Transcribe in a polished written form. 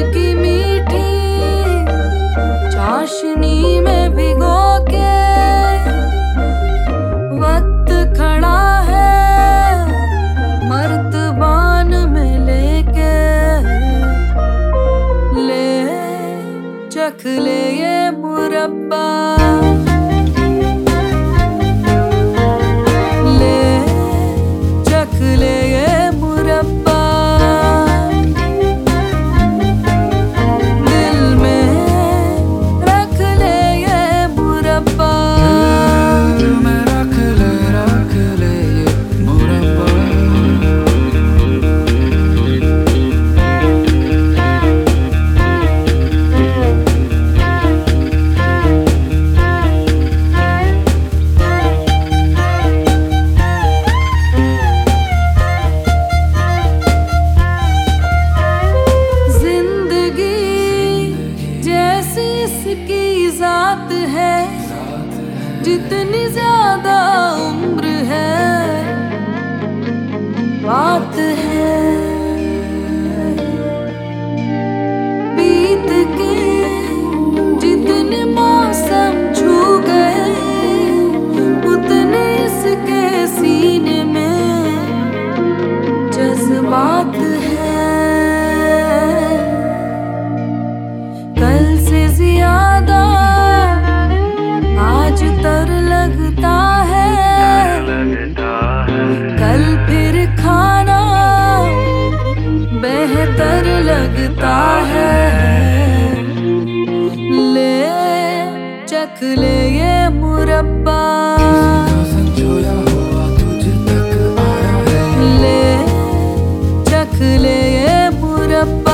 की मीठी चाशनी में भिगो के वक्त खड़ा है मर्तबान में लेके ले चख ले ये मुरब्बा की जात है जितनी ज्यादा उम्र है बात है बीत के जितने मौसम छू गए उतने इसके सीने में जज्बात है कल से ज्यादा आज तर लगता है कल फिर खाना बेहतर लगता है ले चख ले ये मुरब्बा ले चख ले ये मुरब्बा